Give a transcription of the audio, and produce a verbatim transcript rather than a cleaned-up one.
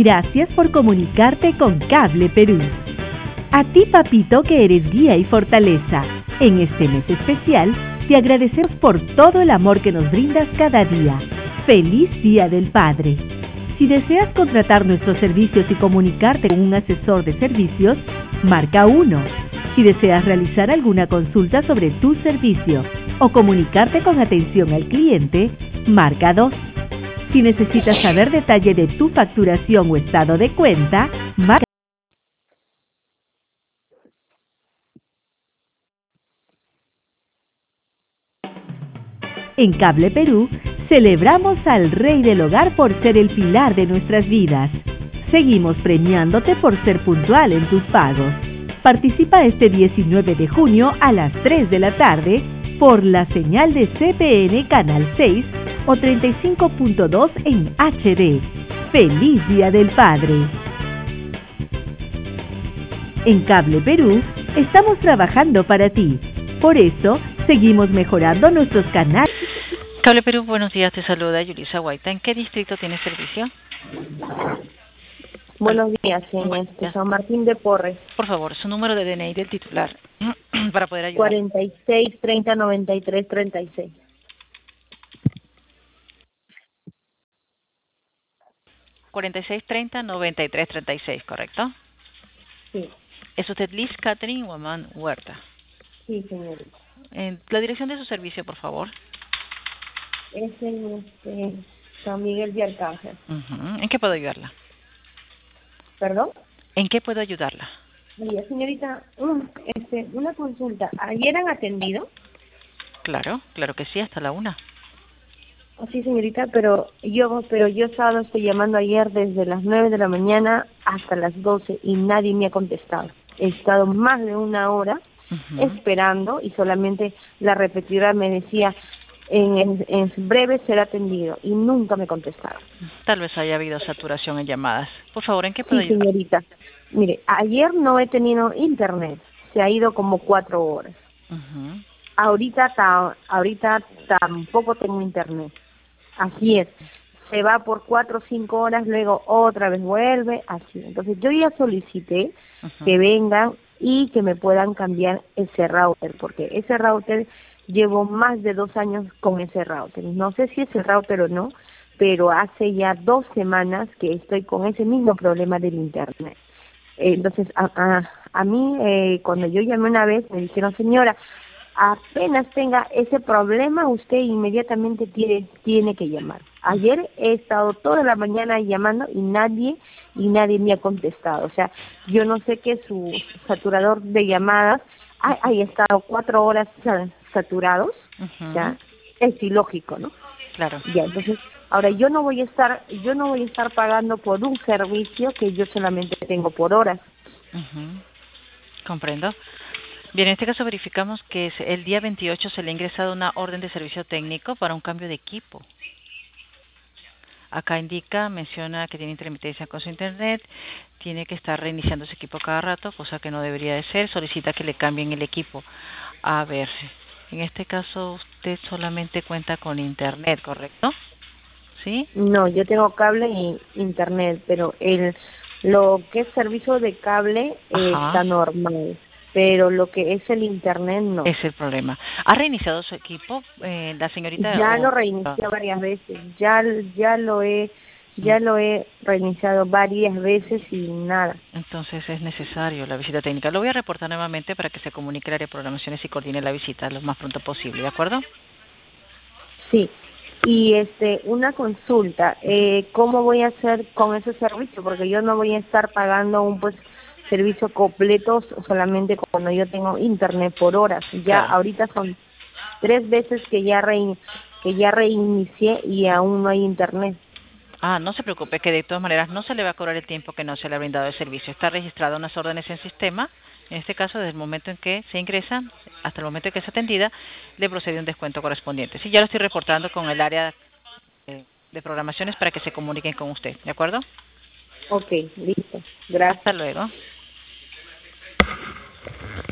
Gracias por comunicarte con Cable Perú. A ti, papito, que eres guía y fortaleza. En este mes especial, te agradecemos por todo el amor que nos brindas cada día. ¡Feliz Día del Padre! Si deseas contratar nuestros servicios y comunicarte con un asesor de servicios, marca uno. Si deseas realizar alguna consulta sobre tu servicio o comunicarte con atención al cliente, marca dos. Si necesitas saber detalle de tu facturación o estado de cuenta, marca. En Cable Perú, celebramos al Rey del Hogar por ser el pilar de nuestras vidas. Seguimos premiándote por ser puntual en tus pagos. Participa este diecinueve de junio a las tres de la tarde por la señal de C P N Canal seis o treinta y cinco punto dos en H D. ¡Feliz Día del Padre! En Cable Perú, estamos trabajando para ti. Por eso, seguimos mejorando nuestros canales. Cable Perú, buenos días, te saluda Yulisa Guaita. ¿En qué distrito tienes servicio? Buenos días, en este San Martín de Porres. Por favor, su número de D N I del titular para poder ayudar. cuarenta y seis, treinta, noventa y tres, treinta y seis. cuarenta y seis, treinta, noventa y tres, treinta y seis, ¿correcto? Sí. ¿Es usted Liz Catherine Guamán Huerta? Sí, señorita. Eh, la dirección de su servicio, por favor. Es en este, San Miguel de Arcángel. Uh-huh. ¿En qué puedo ayudarla? ¿Perdón? ¿En qué puedo ayudarla? Mira, señorita, um, este, una consulta. ¿Ayer han atendido? Claro, claro que sí, hasta la una. Oh, sí, señorita, pero yo pero yo sábado estoy llamando ayer desde las nueve de la mañana hasta las doce y nadie me ha contestado. He estado más de una hora uh-huh. esperando y solamente la repetidora me decía en, en, en breve será atendido y nunca me contestaron. Tal vez haya habido saturación en llamadas. Por favor, ¿en qué puedo sí, ayudar? Señorita, mire, ayer no he tenido internet, se ha ido como cuatro horas. Uh-huh. Ahorita, ta, ahorita tampoco tengo internet. Así es, se va por cuatro o cinco horas, luego otra vez vuelve, así. Entonces yo ya solicité uh-huh. que vengan y que me puedan cambiar ese router, porque ese router llevo más de dos años con ese router. No sé si es el router o no, pero hace ya dos semanas que estoy con ese mismo problema del internet. Entonces a, a, a mí eh, cuando yo llamé una vez me dijeron, señora, apenas tenga ese problema, usted inmediatamente tiene, tiene que llamar. Ayer he estado toda la mañana llamando y nadie y nadie me ha contestado. O sea, yo no sé qué su saturador de llamadas ha, haya estado cuatro horas saturados. Uh-huh. Ya es ilógico, ¿no? Claro. Ya, entonces, ahora yo no voy a estar, yo no voy a estar pagando por un servicio que yo solamente tengo por horas. Uh-huh. Comprendo. Bien, en este caso verificamos que el día veintiocho se le ha ingresado una orden de servicio técnico para un cambio de equipo. Acá indica, menciona que tiene intermitencia con su internet, tiene que estar reiniciando su equipo cada rato, cosa que no debería de ser, solicita que le cambien el equipo. A ver, en este caso usted solamente cuenta con internet, ¿correcto? ¿Sí? No, yo tengo cable y internet, pero el lo que es servicio de cable eh, está normal. Pero lo que es el internet no. Es el problema. ¿Ha reiniciado su equipo, eh, la señorita? Ya o... lo reinicié varias veces. Ya ya lo he ya lo he reiniciado varias veces y nada. Entonces es necesario la visita técnica. Lo voy a reportar nuevamente para que se comunique el área de programaciones y coordine la visita lo más pronto posible, ¿de acuerdo? Sí. Y este una consulta, eh, ¿cómo voy a hacer con ese servicio? Porque yo no voy a estar pagando un pues servicio completo solamente cuando yo tengo internet por horas. Ya claro. Ahorita son tres veces que ya rein, que ya reinicié y aún no hay internet. Ah, no se preocupe, que de todas maneras no se le va a cobrar el tiempo que no se le ha brindado el servicio. Está registrado unas órdenes en sistema. En este caso, desde el momento en que se ingresa hasta el momento en que es atendida, le procede un descuento correspondiente. Sí, ya lo estoy reportando con el área de programaciones para que se comuniquen con usted, ¿de acuerdo? Ok, listo. Gracias. Hasta luego.